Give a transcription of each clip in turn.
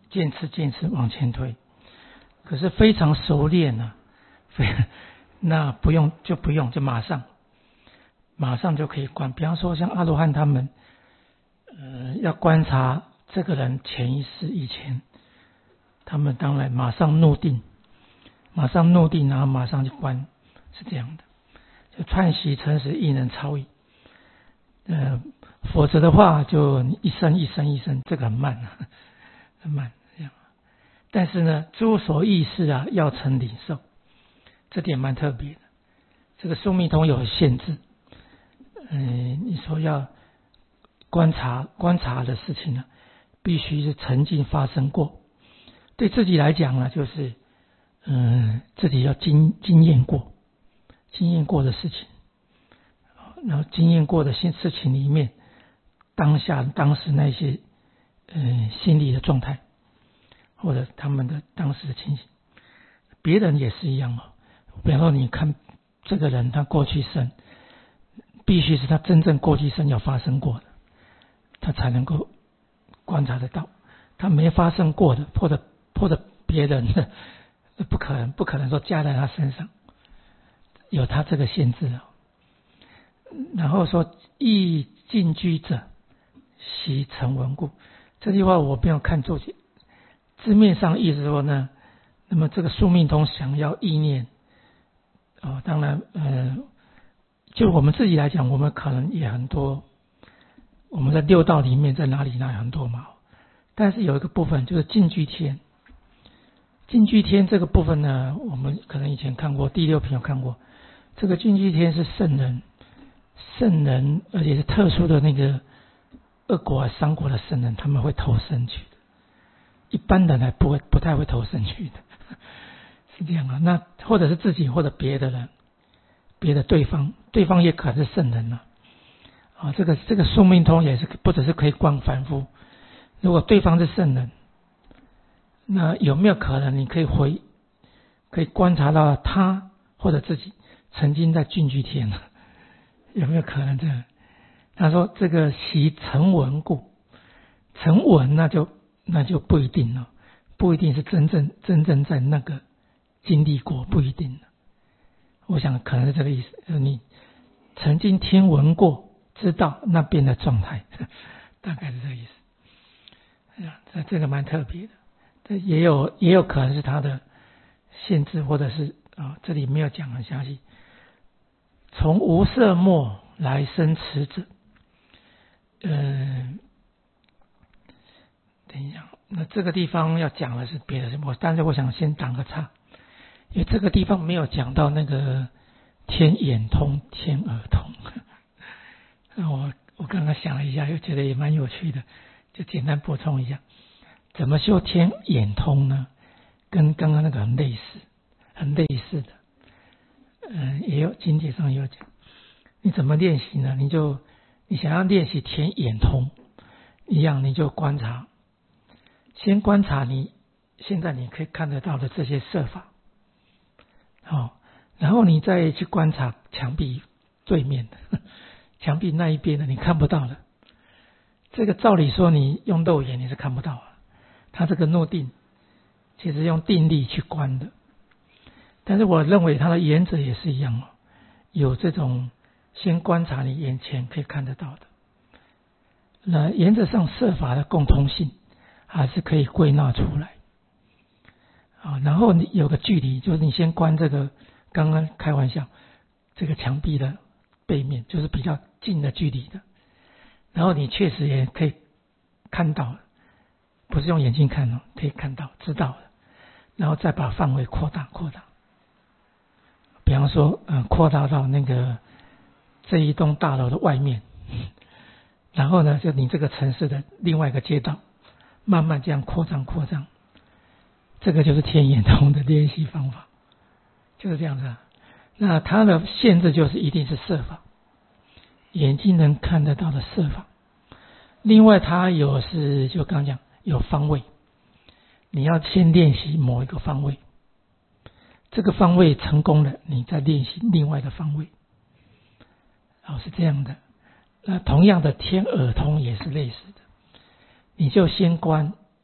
渐次往前推。可是非常熟练啊，那不用就马上就可以观。比方说像阿罗汉他们，要观察这个人潜意识以前，他们当然马上入定，然后马上去观，是这样的。就串习诚实亦能超矣。否则的话就一生，这个很慢这样。但是呢，诸所意识啊，要成领受，这点蛮特别的。这个宿命通有限制，你说要观察的事情呢，必须是曾经发生过。对自己来讲呢，就是自己要经验过的事情，然后经验过的事情里面，当时那些心理的状态，或者他们的当时的情形，别人也是一样哦。比方说，你看这个人他过去生，必须是他真正过去生有发生过的，他才能够观察得到。他没发生过的，或者别人的，不可能说加在他身上，有他这个限制哦。然后说亦近居者习成闻故，这句话我没有看错，字面上意思说呢，那么这个宿命通想要意念当然就我们自己来讲，我们可能也很多，我们在六道里面在哪里很多嘛，但是有一个部分就是近居天这个部分呢，我们可能以前看过第6品有看过，这个近居天是圣人，而且是特殊的那个2国3国的圣人，他们会投生去的，一般人还不太会投生去的，是这样啊。那或者是自己或者别的人，别的对方也可能是圣人了啊。这个宿命通也是不只是可以观凡夫，如果对方是圣人，那有没有可能你可以观察到他或者自己曾经在近居天呢？有没有可能这样？他说这个习成闻故，成闻那就不一定了，不一定是真正在那个经历过，不一定了。我想可能是这个意思，你曾经听闻过，知道那边的状态，大概是这个意思。这个蛮特别的，这也有可能是他的限制，或者是这里没有讲很详细。从无色末来生此者，等一下，那这个地方要讲的是别的什么？但是我想先打个岔，因为这个地方没有讲到那个天眼通、天耳通。那我刚刚想了一下，又觉得也蛮有趣的，就简单补充一下，怎么修天眼通呢？跟刚刚那个很类似的。也有经典上也有讲，你怎么练习呢？你想要练习天眼通一样，你就观察，先观察你现在你可以看得到的这些色法，然后你再去观察墙壁对面的，墙壁那一边的你看不到的，这个照理说你用肉眼你是看不到的，它这个入定其实用定力去观的。但是我认为它的原则也是一样有这种先观察你眼前可以看得到的。那原则上色法的共通性还是可以归纳出来然后你有个距离，就是你先观这个，刚刚开玩笑，这个墙壁的背面就是比较近的距离的，然后你确实也可以看到，不是用眼睛看可以看到知道的，然后再把范围扩大，比方说扩大到那个这一栋大楼的外面，然后呢就你这个城市的另外一个街道，慢慢这样扩张，这个就是天眼通的练习方法，就是这样子那它的限制就是一定是色法，眼睛能看得到的色法。另外它就刚讲有方位，你要先练习某一个方位，这个方位成功了，你再练习另外的方位是这样的。那同样的天耳通也是类似的，你就先观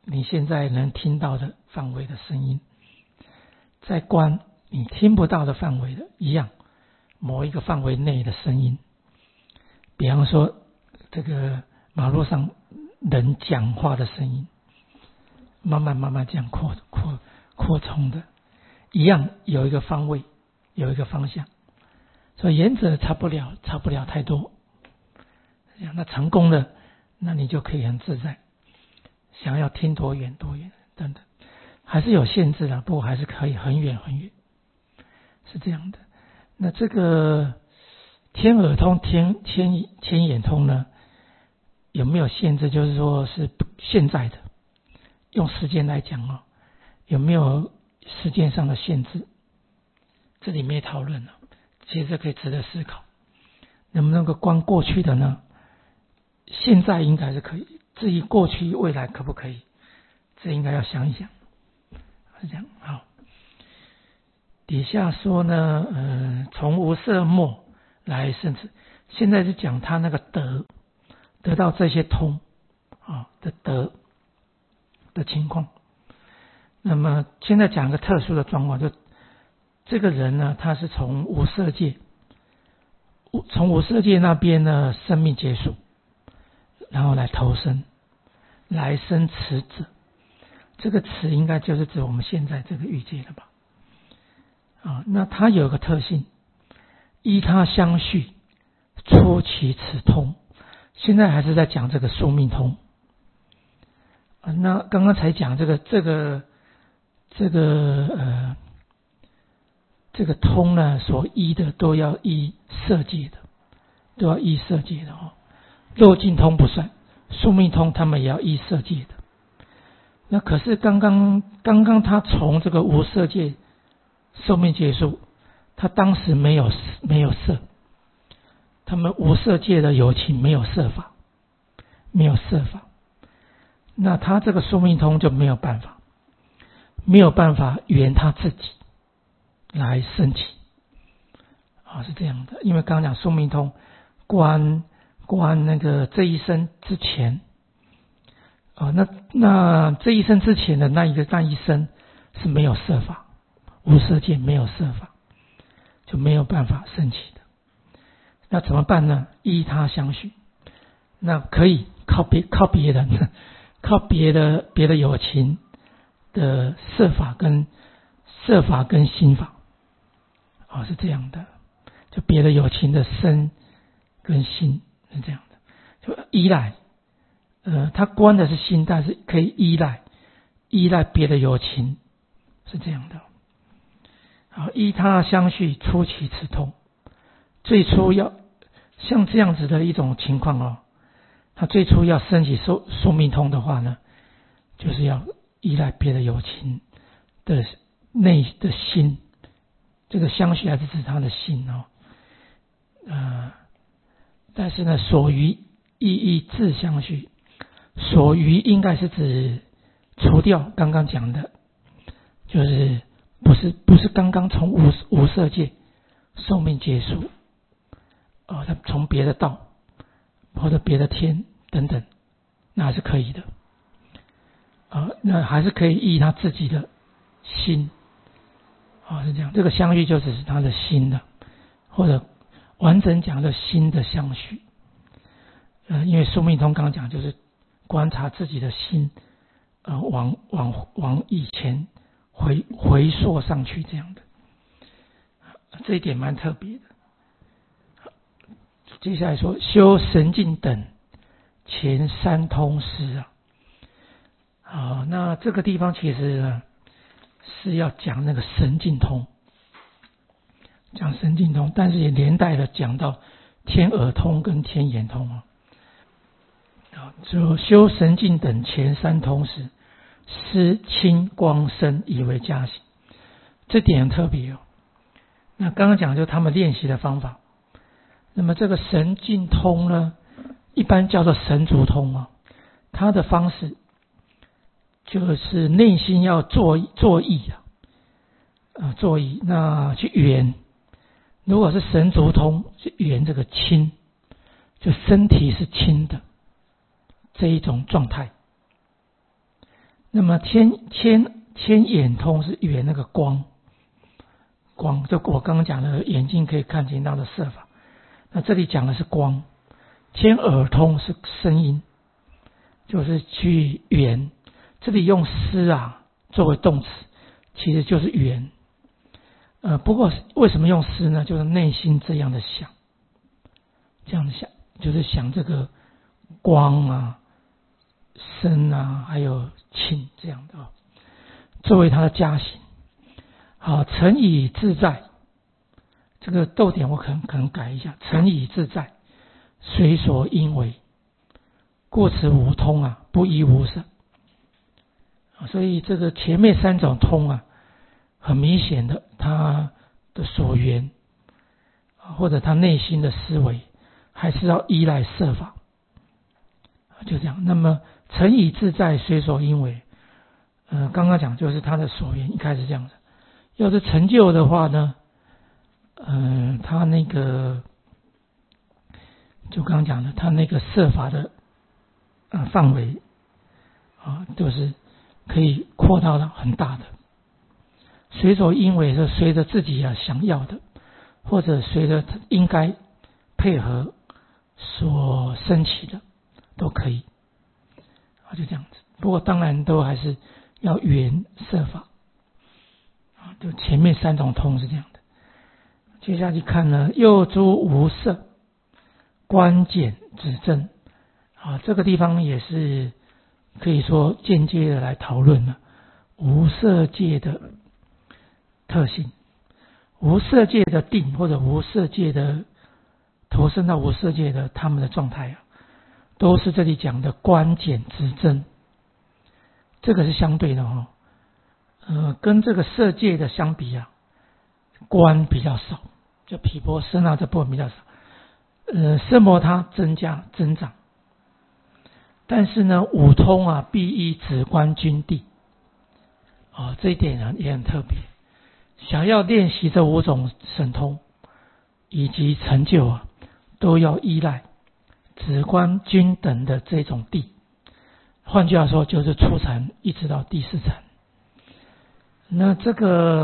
你现在能听到的范围的声音，再观你听不到的范围的一样，某一个范围内的声音。比方说这个马路上人讲话的声音，慢慢这样扩充的，一样有一个方位，有一个方向，所以原则差不了太多。那成功了，那你就可以很自在，想要听多远等等，还是有限制的，不过还是可以很远，是这样的。那这个天耳通、天眼通呢，有没有限制？就是说是现在的，用时间来讲有没有时间上的限制？这里没讨论了，其实这可以值得思考。能不能够观过去的呢？现在应该是可以，至于过去未来可不可以，这应该要想一想。是这样。好，底下说呢，从无色末来生起，现在是讲他那个得到这些通的得的情况。那么现在讲一个特殊的状况，就这个人呢，他是从无色界那边呢生命结束，然后来投生，来生此者。这个此应该就是指我们现在这个欲界了吧？那它有个特性，依他相续，出其此通。现在还是在讲这个宿命通。那刚刚才讲这个通呢，所依的都要依色界的，漏尽通不算，宿命通他们也要依色界的。那可是刚刚他从这个无色界寿命结束，他当时没有色，他们无色界的有情没有色法，那他这个宿命通就没有办法圆他自己来升起。是这样的，因为刚刚讲宿命通观那个这一生之前那这一生之前的那一生是没有色法，无色界没有色法，就没有办法升起的。那怎么办呢？依他相续，那可以靠别人，靠别的有情的色法跟心法。是这样的，就别的有情的身跟心是这样的，就依赖。他观的是心，但是可以依赖别的有情，是这样的。依他相续，出其此通。最初要像这样子的一种情况他最初要升起宿命通的话呢，就是要依赖别的有情的内的心。这个相续还是指他的心但是呢，所余意自相续，所余应该是指除掉刚刚讲的，就是不是刚刚从无色界寿命结束他从别的道或者别的天等等，那还是可以的那还是可以依他自己的心是这样。这个相续就只是他的心的，或者完整讲的心的相续因为宿命通刚讲就是观察自己的心往以前回溯上去这样的，这一点蛮特别的。接下来说修神境等前三通师那这个地方其实呢是要讲那个神境通，但是也连带的讲到天耳通跟天眼通就修神境等前三通时，施清光身以为加行，这点很特别那刚刚讲就他们练习的方法。那么这个神境通呢，一般叫做神足通它的方式就是内心要作意那去圆。如果是神足通，是圆这个轻，就身体是轻的这一种状态。 那么天眼通是圆那个光，就我刚刚讲的眼睛可以看见到的色法。那这里讲的是光。天耳通是声音，就是去圆。这里用思啊作为动词，其实就是圆。不过为什么用思呢？就是内心这样的想，就是想这个光啊、声啊，还有情这样的作为它的加行。好，诚以自在，这个逗点我可能改一下，诚以自在，随所应为，故此无通啊，不依无舍。所以这个前面三种通啊，很明显的他的所缘或者他内心的思维还是要依赖色法，就这样。那么诚以自在，随所应为，刚刚讲就是他的所缘一开始这样子。要是成就的话呢，他那个就刚刚讲的，他那个色法的范围就是可以扩大到很大的。随所应为是随着自己想要的，或者随着应该配合所升起的都可以，就这样子。不过当然都还是要圆色法。就前面三种通是这样的。接下去看呢，又诸无色，观简指正。这个地方也是可以说间接的来讨论了无色界的特性。无色界的定或者无色界的投身到无色界的他们的状态都是这里讲的观简指正。这个是相对的跟这个色界的相比观比较少，就毗婆舍那这部分比较少。色摩他增长，但是呢五通必依止观均地。这一点也很特别。想要练习这五种神通以及成就都要依赖止观均等的这种地。换句话说，就是初禅一直到第四禅。那这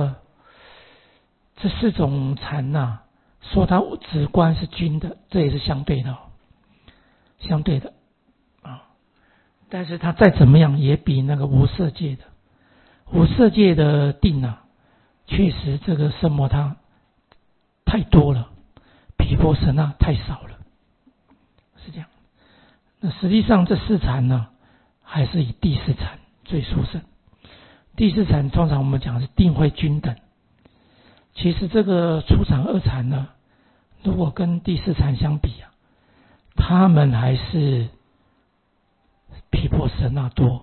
四种禅说它止观是均的，这也是相对的但是它再怎么样也比那个无色界的定确实这个色摩他太多了，毗婆舍那太少了，是这样。那实际上这四禅还是以第四禅最殊胜。第四禅通常我们讲是定慧均等，其实这个初禅二禅如果跟第四禅相比他们还是毗婆舍那多，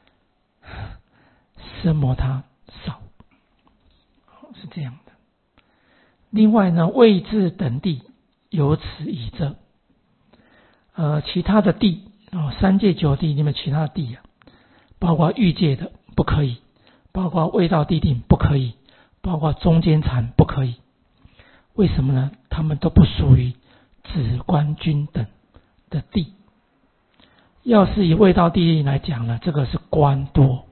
色摩他少，是这样的。另外呢，位置等地由此以遮。其他的地三界九地里面其他的地包括欲界的不可以，包括味道地定不可以，包括中间禅不可以。为什么呢？他们都不属于止观均等的地。要是以味道地定来讲呢，这个是观多，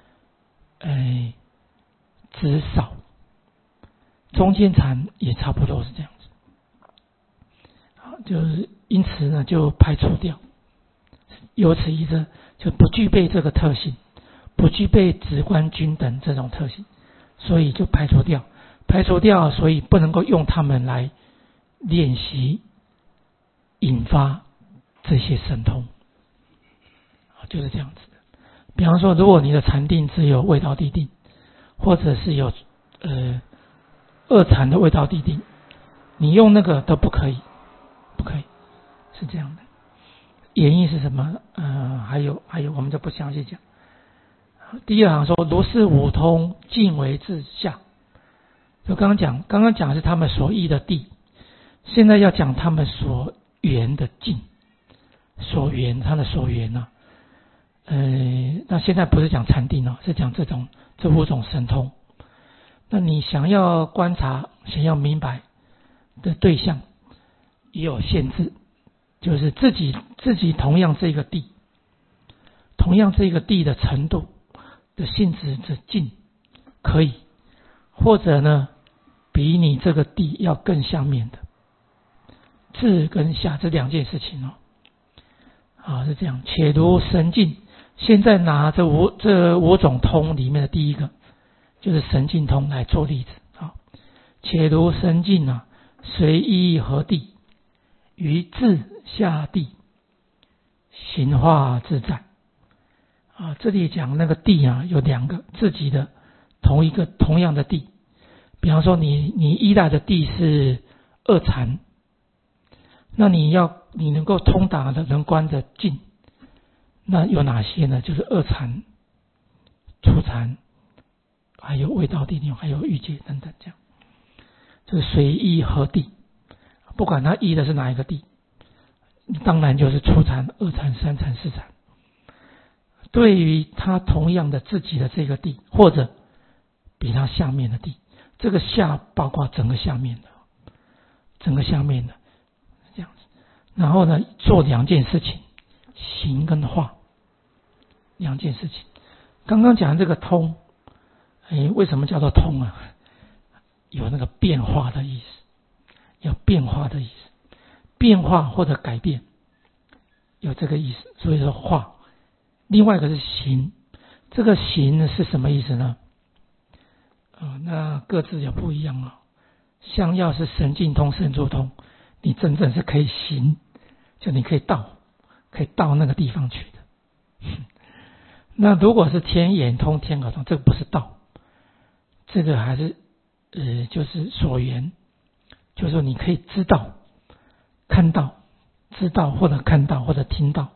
止少。中间禅也差不多是这样子。就是因此呢，就排除掉，由此以遮，就不具备这个特性，不具备止观均等这种特性，所以就排除掉，所以不能够用它们来练习引发这些神通，就是这样子的。比方说，如果你的禅定只有味道地定，或者是有二禅的味道地定，你用那个都不可以，是这样的。原因是什么？还有我们就不详细讲。第二行说，如是五通尽为自下。就刚刚讲的是他们所依的地，现在要讲他们所缘的境，他的所缘那现在不是讲禅定是讲这五种神通。那你想要观察、想要明白的对象也有限制，就是自己同样这个地的程度， 的性质的境可以，或者呢比你这个地要更下面的至跟下这两件事情是这样。且如神境，现在拿这五种通里面的第一个就是神境通来做例子且如神境随依何地，于至下地行化自在这里讲那个地有两个自己的同样的地，比方说你依赖的地是二禅，那你能够通达的能观的境，那有哪些呢？就是二禅、初禅，还有味道地，还有欲界等等，这样就是随依何地，不管它依的是哪一个地，当然就是初禅、二禅、三禅、四禅。对于它同样的自己的这个地，或者比它下面的地，这个下包括整个下面的这样子。然后呢，做两件事情，行跟化两件事情。刚刚讲这个通，为什么叫做通啊？有那个变化的意思，有变化的意思，变化或者改变，有这个意思，所以说化。另外一个是行，这个行是什么意思呢？那各自有不一样像要是神境通、神足通，你真正是可以行，就你可以到那个地方去的。那如果是天眼通、天耳通，这个不是道，这个还是就是所缘，就是说你可以知道、看到、知道或者看到或者听到。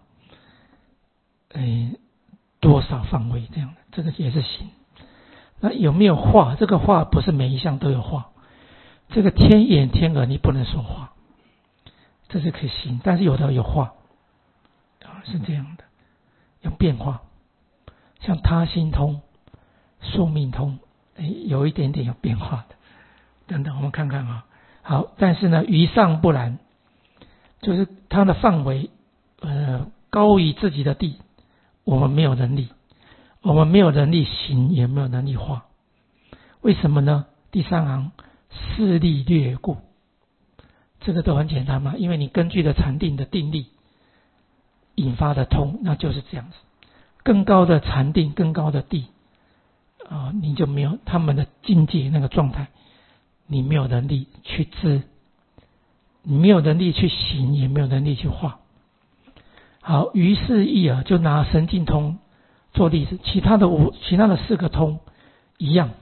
多少范围这样的，这个也是行。那有没有化？这个化不是每一项都有化。这个天眼天耳你不能说化，这是可以行，但是有的有化是这样的，有变化。像他心通、宿命通，有一点点有变化的。等等，我们看看好，但是呢，于上不然，就是它的范围高于自己的地。我们没有能力行，也没有能力化。为什么呢？第三行势力略故，这个都很简单嘛，因为你根据的禅定的定力引发的通，那就是这样子。更高的禅定、更高的地你就没有他们的境界那个状态，你没有能力去知，你没有能力去行，也没有能力去化。好，于是意就拿神境通做例子，其他的四个通一样。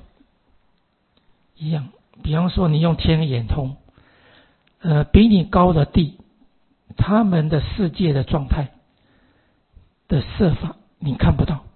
比方说你用天眼通，比你高的地，他们的世界的状态的设法你看不到，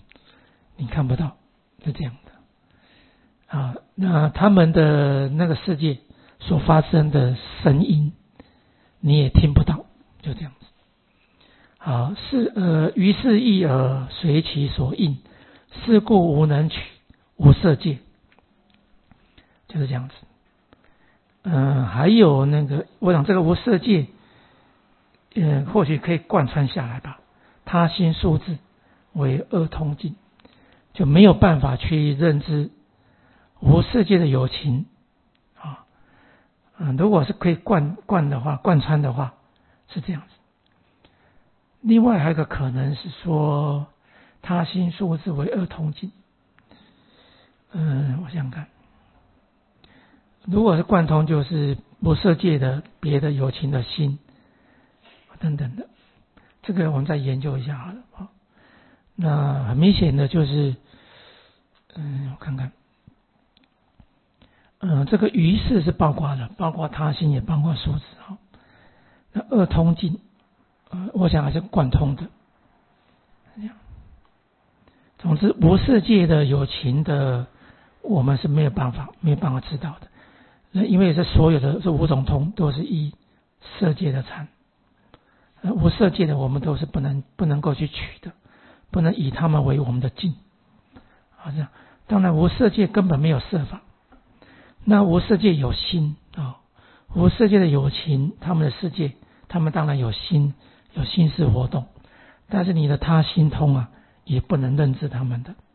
是这样的那他们的那个世界所发生的声音你也听不到，就这样子。好，于是意随其所应，是故无能取，无色界，就是这样子。还有那个，我想这个无色界，或许可以贯穿下来吧。他心数字为二通境，就没有办法去认知无色界的有情如果是可以贯穿的话，是这样子。另外还有一个可能是说，他心数字为二通境。我想想看，如果是贯通，就是无色界的别的有情的心等等的，这个我们再研究一下好了。那很明显的就是，我看看，这个于是是包括的，包括他心也包括数字那二通境。我想还是贯通的。总之，无色界的有情的，我们是没有办法知道的。因为这所有的这五种通都是依色界的禅，无色界的我们都是不能够去取的，不能以他们为我们的境。这样，当然无色界根本没有色法，那无色界有心无色界的有情，他们的世界，他们当然有心。有心识活动，但是你的他心通也不能认知他们的。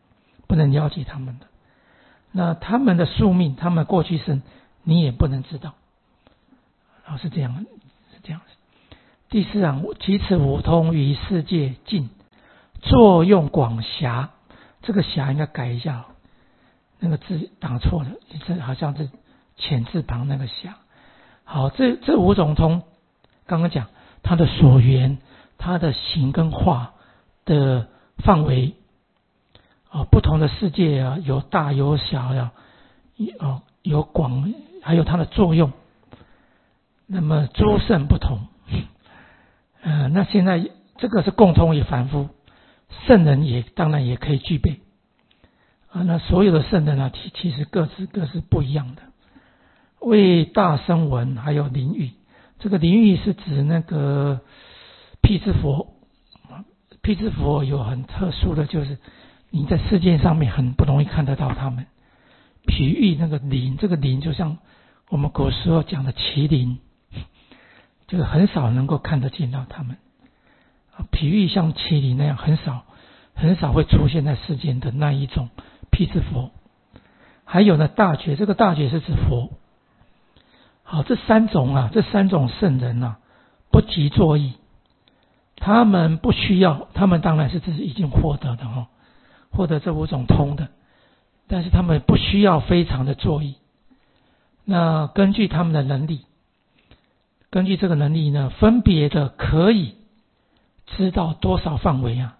不能了解他们的。那他们的宿命，他们过去生，你也不能知道。是这样子。第四啊，其此五通于世界尽，作用广狭。这个狭应该改一下，那个字打错了，这好像是浅字旁那个狭。好，这五种通，刚刚讲它的所缘，它的形跟化的范围不同的世界啊，有大有小呀，有广，还有它的作用。那么诸圣不同，那现在这个是共通于凡夫，圣人也当然也可以具备那所有的圣人啊，其实各是不一样的。为大声闻还有灵喻，这个灵喻是指那个辟支佛。辟支佛有很特殊的，就是你在世界上面很不容易看得到他们。譬喻那个灵，这个灵就像我们古时候讲的麒麟，就是很少能够看得见到他们。譬喻像麒麟那样很少会出现在世间的那一种辟支佛。还有呢大觉，这个大觉是指佛。好，这三种圣人啊，不急作意，他们不需要，他们当然是自己已经获得的获得这五种通的，但是他们不需要非常的作意。那根据他们的能力，根据这个能力呢，分别的可以知道多少范围啊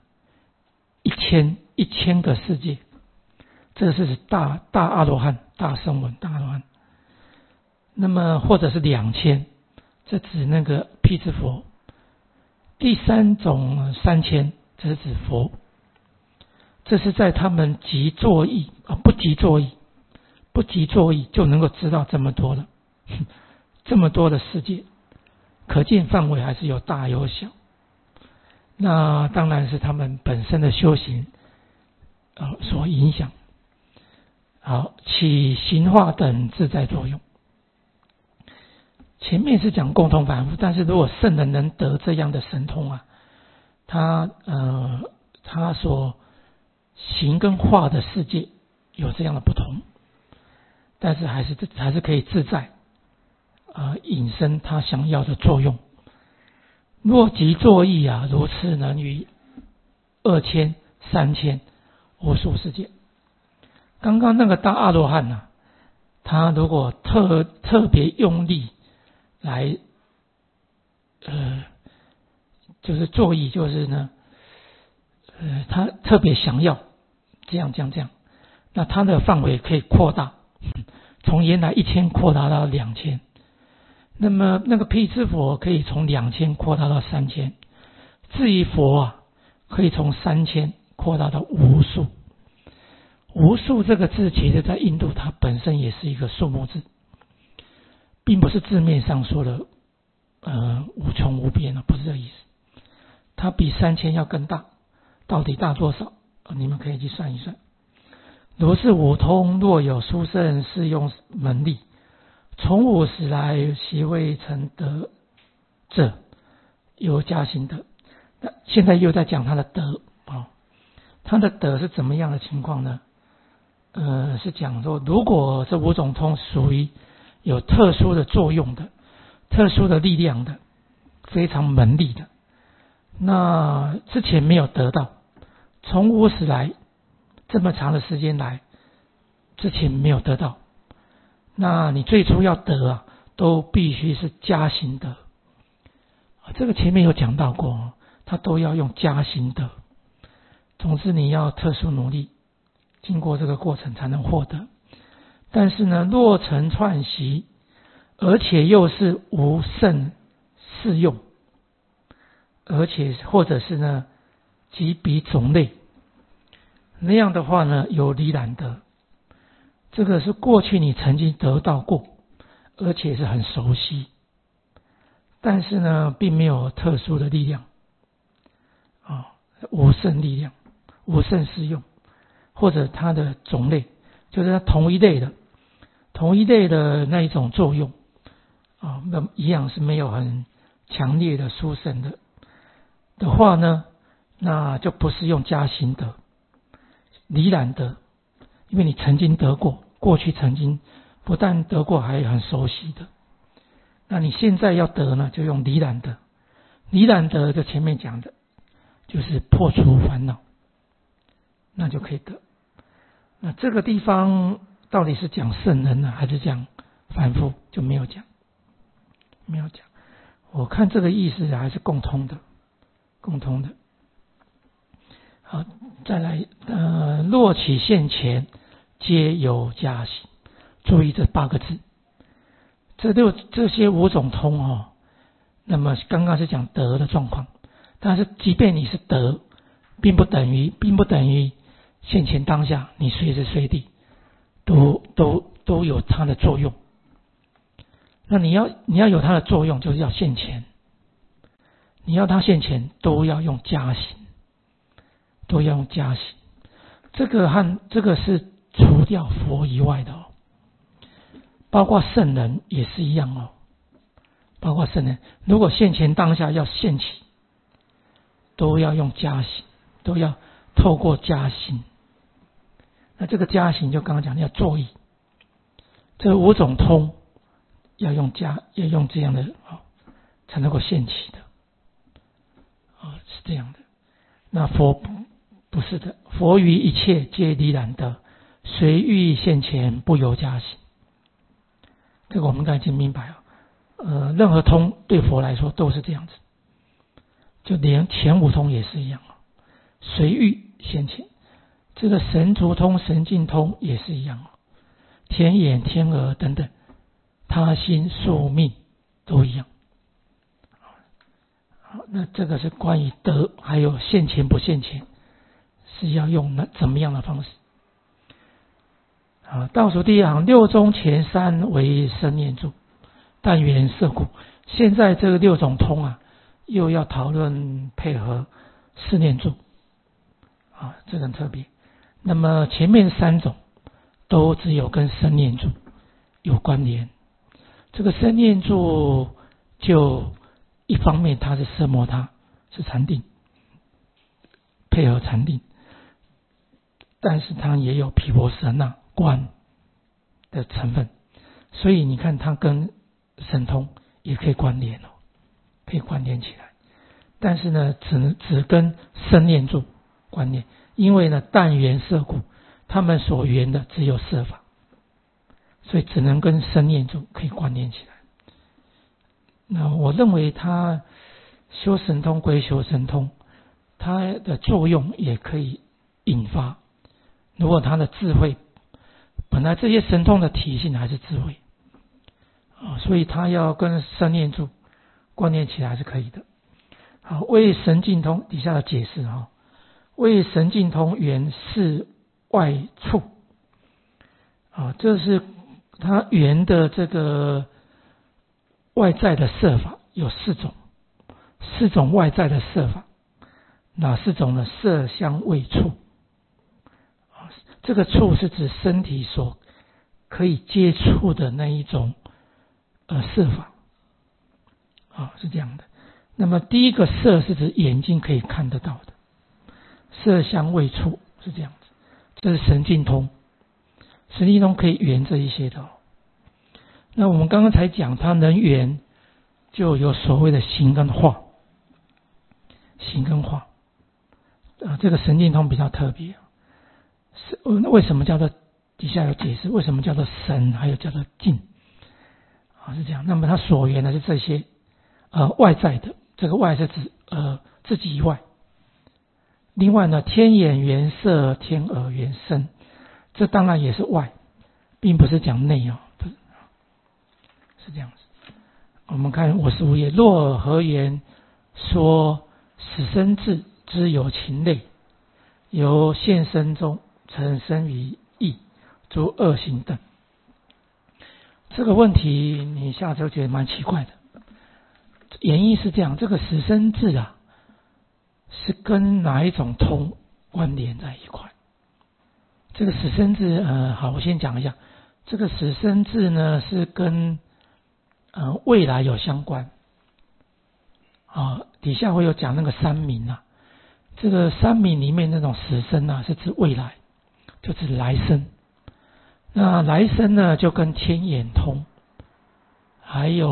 ？1000个世界，这是大阿罗汉、大声闻、大阿罗汉。那么或者是2000，这指那个辟支佛。第三种3000，这是指佛。这是在他们急作意不急作意就能够知道这么多了，这么多的世界，可见范围还是有大有小。那当然是他们本身的修行所影响。好，起行化等自在作用。前面是讲共同凡夫，但是如果圣人能得这样的神通啊，他所行跟化的世界有这样的不同，但是还是可以自在引申他想要的作用。若即作意啊，如此能于2000、3000无数世界。刚刚那个大阿罗汉啊，他如果特别用力来就是作意，就是呢他特别想要这样，那他的范围可以扩大，从原来1000扩大到2000。那么那个辟支佛可以从2000扩大到3000，至于佛啊，可以从3000扩大到无数。无数这个字其实在印度它本身也是一个数目字，并不是字面上说的无穷无边不是这个意思。它比3000要更大，到底大多少你们可以去算一算。如是五通，若有殊胜适用门力，从五时来习未成德者，有加行德。那现在又在讲他的德他的德是怎么样的情况呢？是讲说，如果这五种通属于有特殊的作用的、特殊的力量的、非常门力的，那之前没有得到，从无始来这么长的时间来，之前没有得到，那你最初要得都必须是加行德。这个前面有讲到过，他都要用加行德。总之你要特殊努力，经过这个过程才能获得。但是呢，若成串习，而且又是无甚适用，而且或者是呢即比种类，那样的话呢，有离染得。这个是过去你曾经得到过，而且是很熟悉，但是呢并没有特殊的力量无甚力量，无甚适用，或者它的种类，就是它同一类的那一种作用那一样是没有很强烈的殊胜的话呢，那就不是用加行德。 离染得，因为你曾经得过，过去曾经不但得过，还很熟悉的。那你现在要得呢，就用离染得。离染得就前面讲的，就是破除烦恼，那就可以得。那这个地方到底是讲圣人呢，还是讲凡夫，就没有讲，没有讲。我看这个意思还是共通的，共通的。好，再来，若起现前，皆有加行。注意这8个字，这些5种通哦。那么刚刚是讲得的状况，但是即便你是得，并不等于现前当下你随时随地都有它的作用。那你要有它的作用，就是要现前。你要它现前，都要用加行，都要用加行。这个是除掉佛以外的哦，包括圣人也是一样哦。包括圣人，如果现前当下要现起，都要用加行，都要透过加行。那这个加行就刚刚讲要作意，这5种通要用这样的才能够现起的是这样的。那佛不是的，佛于一切皆离染得，随欲现前，不由加行。这个我们刚才已经明白了。任何通对佛来说都是这样子，就连前5通也是一样，随欲现前。这个神足通、神境通也是一样，天眼、天耳等等，他心、宿命都一样。好，那这个是关于得，还有现前不现前是要用怎么样的方式。倒数第1行，6中前3为生念住，但缘色故。现在这个6种通又要讨论配合四念住这个很特别。那么前面3种都只有跟生念住有关联。这个生念住就一方面它是色摩他，是禅定，配合禅定，但是它也有毗婆舍那观的成分，所以你看它跟神通也可以关联可以关联起来。但是呢，只跟生念住关联，因为呢，但缘色故，他们所缘的只有色法，所以只能跟生念住可以关联起来。那我认为他修神通归修神通，它的作用也可以引发。如果他的智慧，本来这些神通的体性还是智慧所以他要跟生念住关联起来还是可以的。好，为神境通底下的解释为神境通缘是外处这是他缘的这个外在的色法有4种外在的色法。哪4种呢？色香味触。这个触是指身体所可以接触的那一种色法是这样的。那么第一个色是指眼睛可以看得到的，色香味触是这样子。这是神境通，神境通可以缘这一些的那我们刚刚才讲它能缘，就有所谓的行跟化。行跟化这个神境通比较特别，为什么叫做底下有解释为什么叫做神，还有叫做境是这样。那么它所缘的是这些外在的，这个外是指自己以外。另外呢，天眼缘色，天耳缘声，这当然也是外，并不是讲内是这样子。我们看55页，若尔何言说死生智之有情类，由现生中成生于意，诸恶行等。这个问题你下周觉得蛮奇怪的。原因是这样，这个死生智是跟哪一种通关联在一块？这个死生智好，我先讲一下。这个死生智呢是跟未来有相关底下会有讲那个三明这个三明里面那种死生是指未来， 就是来生。那来生呢，就跟天眼通，还有，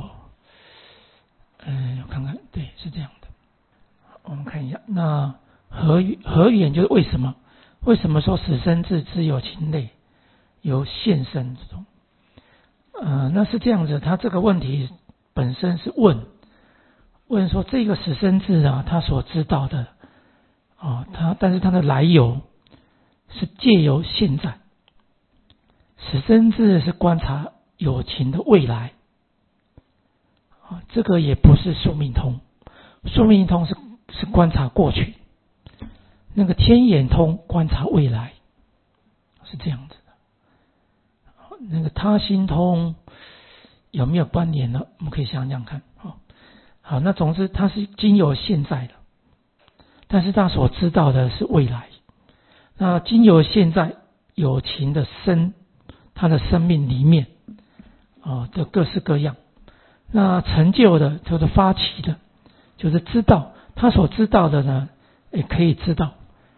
我看看，对，是这样的。我们看一下，那何缘就是为什么？为什么说死生智之有情类由现生之中？那是这样子，他这个问题本身是问说这个死生智啊，他所知道的但是他的来由是借由现在。死生智是观察有情的未来，这个也不是宿命通，宿命通是观察过去，那个天眼通观察未来，是这样子的。那个他心通有没有关联呢？我们可以想想看。好，那总之它是经由现在的，但是他所知道的是未来。那经由现在有情的他的生命里面的各式各样，那成就的就是发起的，就是知道他所知道的呢，也可以知道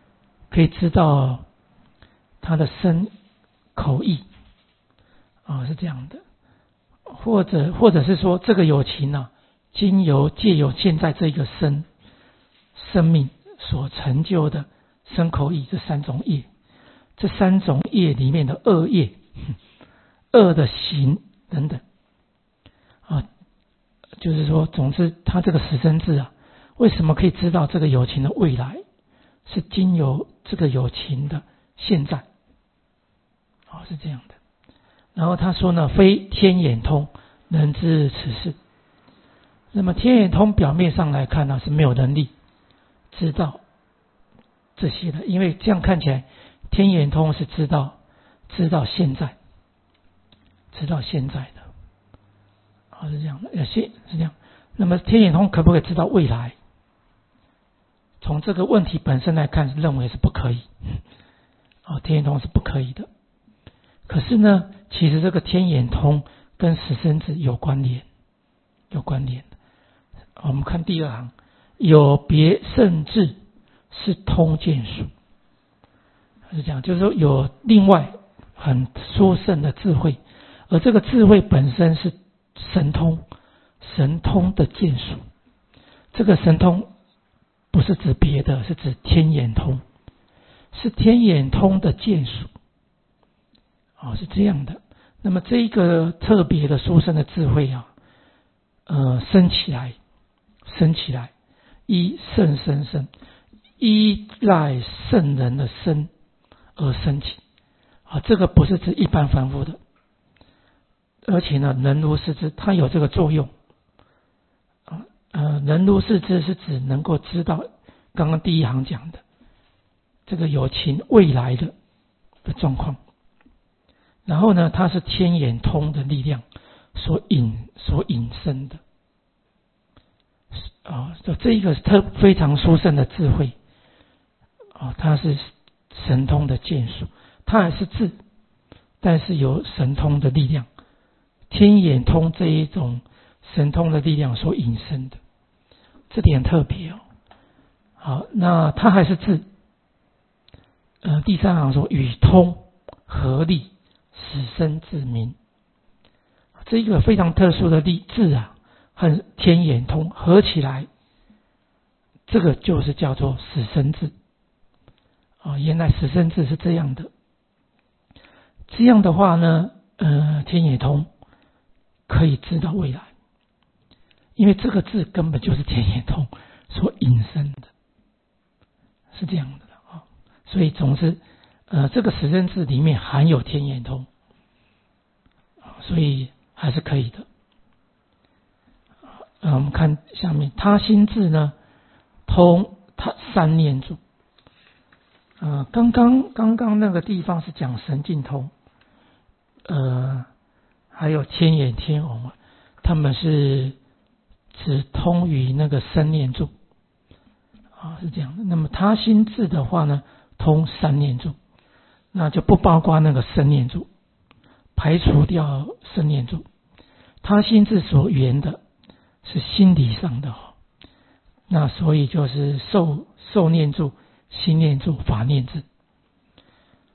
他的身口意是这样的，或者是说这个有情啊，借由现在这个生命所成就的身口意这三种业，这三种业里面的恶业，恶的行等等就是说，总之他这个死生智啊，为什么可以知道这个有情的未来，是经由这个有情的现在是这样的。然后他说呢，非天眼通能知此事。那么天眼通表面上来看呢，是没有能力知道这些的，因为这样看起来天眼通是知道现在的是这样的，是这样。那么天眼通可不可以知道未来？从这个问题本身来看，认为是不可以天眼通是不可以的。可是呢，其实这个天眼通跟死生智有关联的。我们看第二行，有别圣智是通见术，是这样，就是说有另外很殊胜的智慧，而这个智慧本身是神通的见术。这个神通不是指别的，是指天眼通，是天眼通的见术是这样的。那么这一个特别的殊胜的智慧升起来，依圣生，依赖圣人的身而升起这个不是指一般凡夫的，而且呢，能如是知，它有这个作用能如是知是指能够知道刚刚第一行讲的这个有情未来的状况。然后呢，它是天眼通的力量所引申的这一个非常殊胜的智慧它是神通的见术，它还是智，但是有神通的力量，天眼通这一种神通的力量所引申的，这点特别好，那它还是智。第三行说与通合力，死生智明。这一个非常特殊的智和天眼通合起来，这个就是叫做死生智原来死生智是这样的。这样的话呢，天眼通可以知道未来，因为这个智根本就是天眼通所引申的，是这样的所以总之这个死生智里面含有天眼通所以还是可以的。我们看下面，他心智呢，通他三念住。刚刚那个地方是讲神境通，还有天眼天偶他们是只通于那个生念住是这样的。那么他心智的话呢，通三念住，那就不包括那个生念住，排除掉生念住。他心智所缘的是心理上的那所以就是受念住、心念住、法念住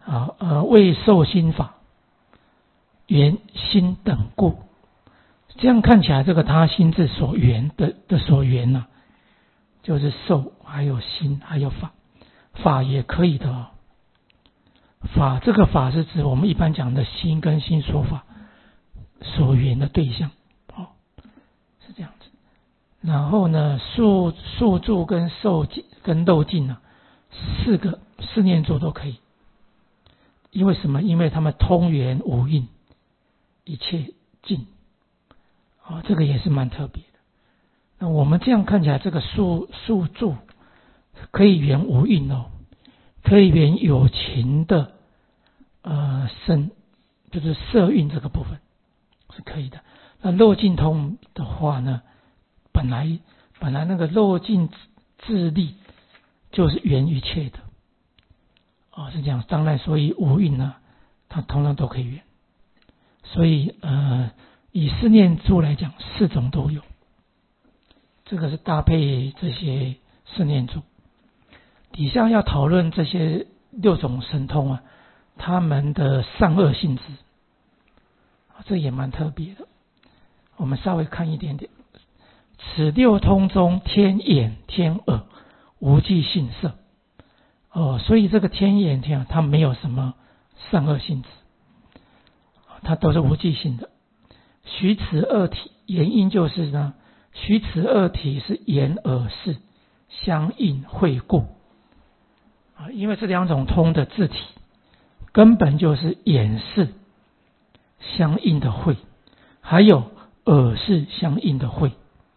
为受心法，缘心等故。这样看起来，这个他心智所缘的所缘呢，就是受，还有心，还有法，法也可以的哦。法这个法是指我们一般讲的心跟心所法所缘的对象，是这样子。然后呢，宿住跟受尽跟漏尽呢，4个四念住都可以。因为什么？因为他们通缘无印，一切尽。这个也是蛮特别的。那我们这样看起来，这个宿住可以缘无印哦，可以缘有情的身，就是色蕴这个部分是可以的。那漏尽通的话呢，本来那个漏尽自力就是缘一切的。是这样。当然，所以无蕴呢，它通常都可以缘。所以以四念住来讲，4种都有。这个是搭配这些四念住。底下要讨论这些6种神通啊，他们的善恶性质，这也蛮特别的。我们稍微看一点点。此6通中，天眼、天耳、无记性色。所以这个天眼天它没有什么善恶性质，它都是无记性的。许此2体，原因就是呢，许此2体是眼耳识相应会故。因为这2种通的字体根本就是眼识相应的会，还有耳识相应的会。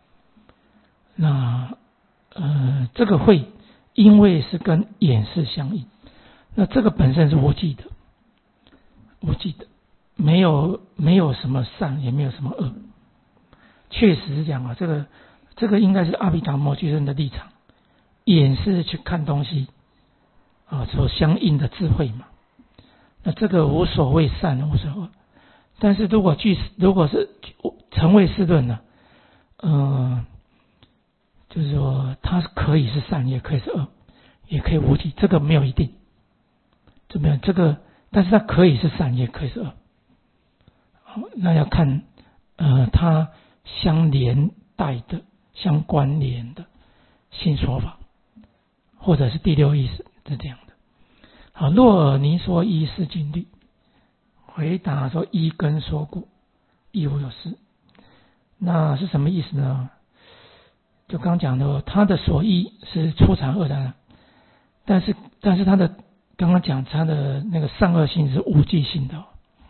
那这个会因为是跟眼识相应，那这个本身是无记的，没有什么善，也没有什么恶。确实是这样啊，这个应该是阿毗达摩居士的立场。眼是去看东西所相应的智慧嘛，那这个无所谓善，无所谓恶。但是如果是成唯识论呢，就是说它可以是善，也可以是恶，也可以无记，这个没有一定，怎么样？这个，但是它可以是善，也可以是恶。那要看它相连带的、相关联的新说法，或者是第6意识是这样的。好，若尔尼说依是尽律，回答说依根说故，亦无有失。那是什么意思呢？就刚讲的，他的所依是初禅二禅，但是他的刚刚讲他的那个善恶性是无记性的。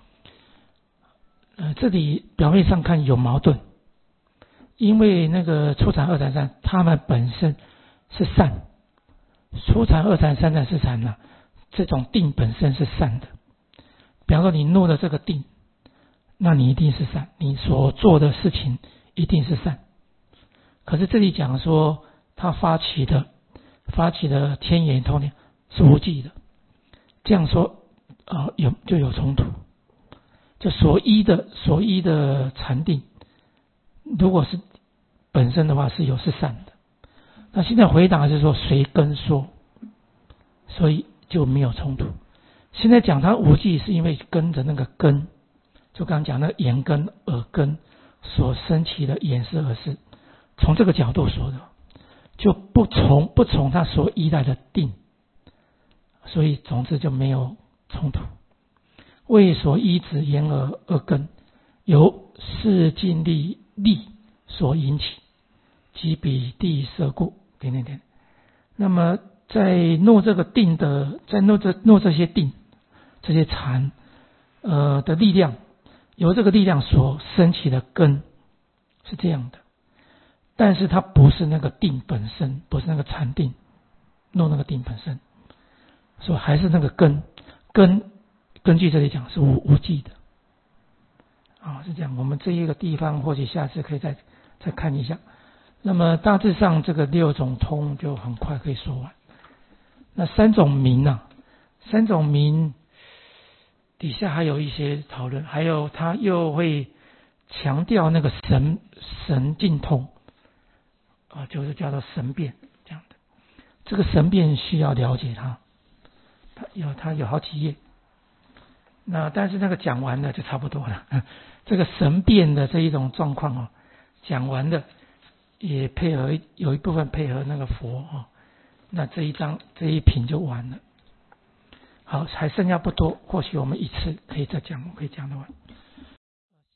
这里表面上看有矛盾，因为那个初禅二禅三，他们本身是善，初禅二禅三禅四禅呢，这种定本身是善的。比方说你入了这个定，那你一定是善，你所做的事情一定是善。可是这里讲说他发起的天眼通念是无记的，这样说就有冲突。就所依的禅定，如果是本身的话是善的。那现在回答是说随根说，所以就没有冲突。现在讲它无记，是因为跟着那个根，就刚刚讲那个眼根、耳根所生起的眼识耳识，从这个角度说的，就不从他所依赖的定，所以总之就没有冲突。为所依止眼耳二根，由四尽力所引起，即彼地色故。那么在弄这个定的，在弄这些定、这些禅的力量，由这个力量所升起的根是这样的，但是它不是那个定本身，不是那个禅定，弄那个定本身，所以还是那个根据这里讲是无记的。是这样。我们这一个地方或许下次可以再看一下。那么大致上这个6种通就很快可以说完。那3种明3种明底下还有一些讨论，还有他又会强调那个神境通就是叫做神变这样的。这个神变需要了解它有好几页。 那但是那个讲完了就差不多了。这个神变的这一种状况哦，讲完了，也配合有一部分配合那个佛哦，那这一品就完了。好，还剩下不多，或许我们一次可以再讲，可以讲得完。